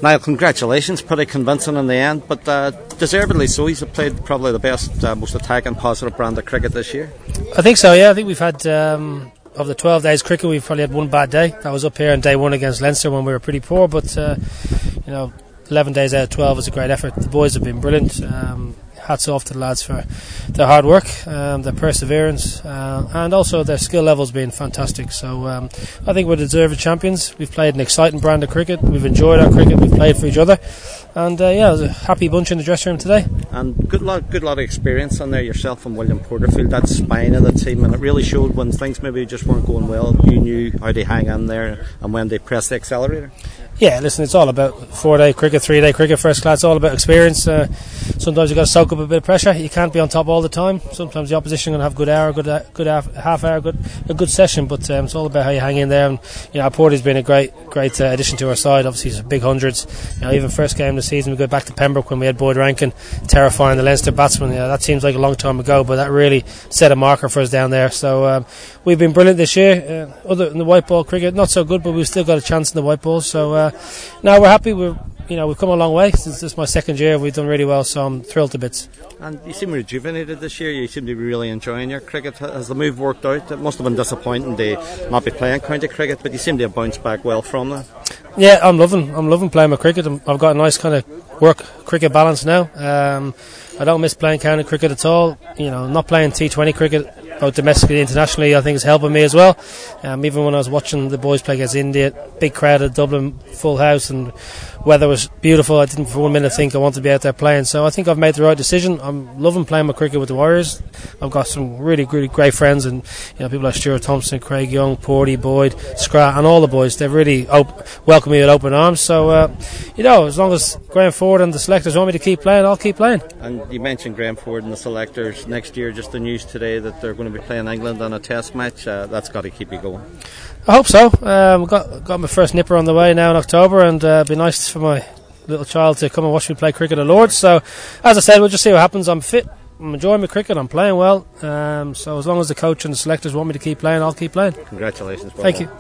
Niall, congratulations. Pretty convincing in the end, but deservedly so. He's played probably the best, most attacking, positive brand of cricket this year. I think so, yeah. I think we've had, of the 12 days cricket, we've probably had one bad day. That was up here on day one against Leinster when we were pretty poor, but 11 days out of 12 is a great effort. The boys have been brilliant. Hats off to the lads for their hard work, their perseverance, and also their skill levels being fantastic. So I think we're deserved champions. We've played an exciting brand of cricket. We've enjoyed our cricket. We've played for each other, and it was a happy bunch in the dressing room today. And good lot of experience on there. Yourself and William Porterfield, that spine of the team, and it really showed when things maybe just weren't going well. You knew how to hang in there and when they press the accelerator. Yeah, listen, it's all about 4-day cricket, 3-day cricket, first class. It's all about experience. Sometimes you've got to soak up a bit of pressure. You can't be on top all the time. Sometimes the opposition going to have a good hour, good half hour, a good session. But it's all about how you hang in there. And Porty's been a great addition to our side. Obviously, he's big hundreds. Even first game of the season, we go back to Pembroke when we had Boyd Rankin terrifying the Leinster batsmen. That seems like a long time ago, but that really set a marker for us down there. So we've been brilliant this year. Other than the white ball cricket, not so good, but we've still got a chance in the white balls. So now we're happy. We've come a long way since this is my second year. We've done really well, so I'm thrilled to bits. And you seem rejuvenated this year. You seem to be really enjoying your cricket. Has the move worked out? It must have been disappointing to not be playing county cricket, but you seem to have bounced back well from that. Yeah, I'm loving playing my cricket. I've got a nice kind of work cricket balance now. I don't miss playing county cricket at all. Not playing T20 cricket, both domestically and internationally, I think is helping me as well. Even when I was watching the boys play against India, big crowd at Dublin, full house, and weather was beautiful. I didn't for 1 minute think I wanted to be out there playing. So I think I've made the right decision. I'm loving playing my cricket with the Warriors. I've got some really, really great friends, and people like Stuart Thompson, Craig Young, Porty, Boyd, Scrat, and all the boys. They've really welcomed me with open arms. So as long as Graham Ford and the selectors want me to keep playing, I'll keep playing. And you mentioned Graham Ford and the selectors next year. Just the news today that they're going to be playing England on a test match. That's got to keep you going. I hope so. Got my first nipper on the way now in October, and it'd be nice for my little child to come and watch me play cricket at Lords. So as I said, we'll just see what happens. I'm fit, I'm enjoying my cricket, I'm playing well, so as long as the coach and the selectors want me to keep playing, I'll keep playing. Congratulations. Thank you.